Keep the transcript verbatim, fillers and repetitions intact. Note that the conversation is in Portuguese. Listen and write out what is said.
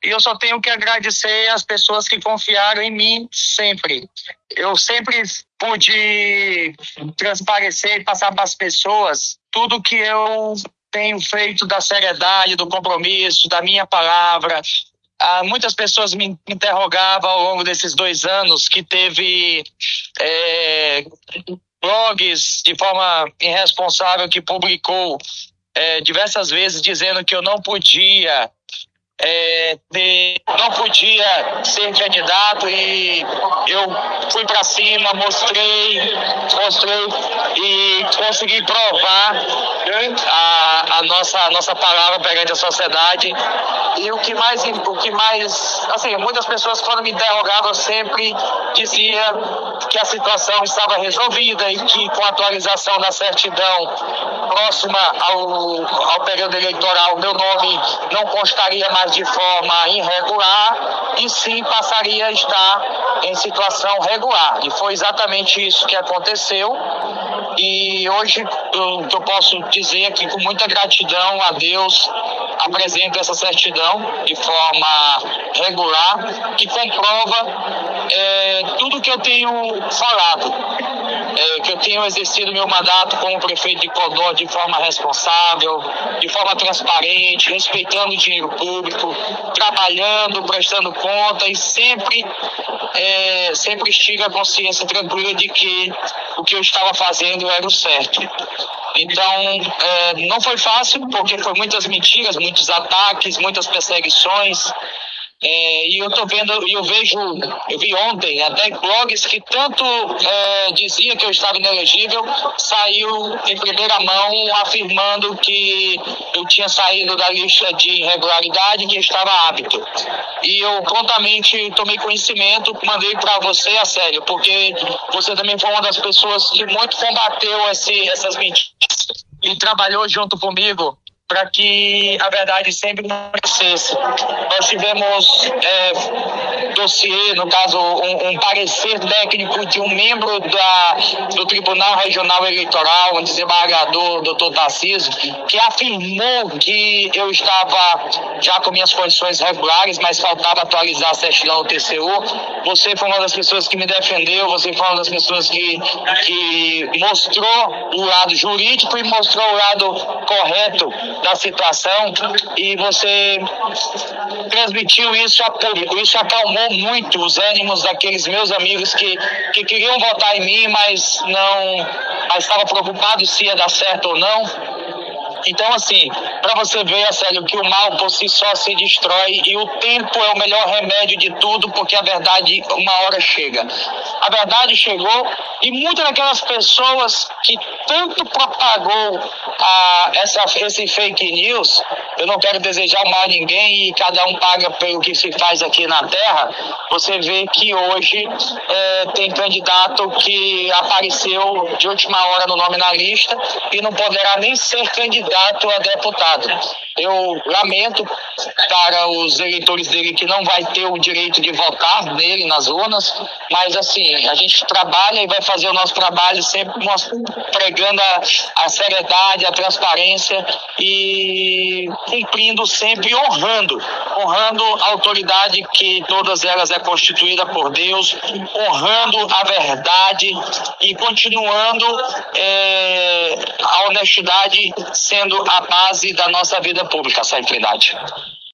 e eu só tenho que agradecer as pessoas que confiaram em mim sempre. Eu sempre pude transparecer e passar para as pessoas tudo que eu tenho feito, da seriedade, do compromisso, da minha palavra. Ah, muitas pessoas me interrogavam ao longo desses dois anos que teve é, blogs de forma irresponsável que publicou é, diversas vezes dizendo que eu não podia É, de, não podia ser candidato, e eu fui para cima, mostrei, mostrei e consegui provar a, a, nossa, a nossa palavra perante a sociedade. E o que mais, o que mais, assim, muitas pessoas quando me interrogavam sempre dizia que a situação estava resolvida e que com a atualização da certidão próxima ao, ao período eleitoral, meu nome não constaria mais de forma irregular e sim passaria a estar em situação regular. E foi exatamente isso que aconteceu. E hoje eu, eu posso dizer aqui com muita gratidão a Deus, apresento essa certidão de forma regular, que comprova é, tudo que eu tenho falado, é, que eu tenho exercido meu mandato como prefeito de Codó de forma responsável, de forma transparente, respeitando o dinheiro público, trabalhando, prestando conta e sempre, é, sempre estive a consciência tranquila de que o que eu estava fazendo era o certo. Então, é, não foi fácil, porque foi muitas mentiras, muitos ataques, muitas perseguições. É, e eu tô vendo, eu vejo, eu vi ontem até blogs que tanto é, dizia que eu estava inelegível, saiu em primeira mão afirmando que eu tinha saído da lista de irregularidade e que estava apto. E eu prontamente tomei conhecimento, mandei para você, a sério, porque você também foi uma das pessoas que muito combateu esse, essas mentiras e trabalhou junto comigo para que a verdade sempre não acontecesse. Nós tivemos é, dossiê, no caso, um, um parecer técnico de um membro da, do Tribunal Regional Eleitoral, um desembargador, doutor Tarcísio, que afirmou que eu estava já com minhas condições regulares, mas faltava atualizar a certidão do T C U. Você foi uma das pessoas que me defendeu, você foi uma das pessoas que, que mostrou o lado jurídico e mostrou o lado correto da situação, e você transmitiu isso a público. Isso acalmou muito os ânimos daqueles meus amigos que, que queriam votar em mim, mas não, mas estavam preocupados se ia dar certo ou não. Então, assim, para você ver, sério, que o mal por si só se destrói e o tempo é o melhor remédio de tudo, porque a verdade uma hora chega. A verdade chegou e muitas daquelas pessoas que tanto propagou a, essa, esse fake news, eu não quero desejar mal a ninguém e cada um paga pelo que se faz aqui na Terra, você vê que hoje é, tem candidato que apareceu de última hora no nome na lista e não poderá nem ser candidato a deputado. Eu lamento para os eleitores dele que não vai ter o direito de votar nele nas urnas, mas assim, a gente trabalha e vai fazer o nosso trabalho sempre pregando a, a seriedade, a transparência e cumprindo sempre, honrando, honrando a autoridade que todas elas é constituída por Deus, honrando a verdade e continuando é, a honestidade sendo a base da nossa vida pública, essa é a verdade.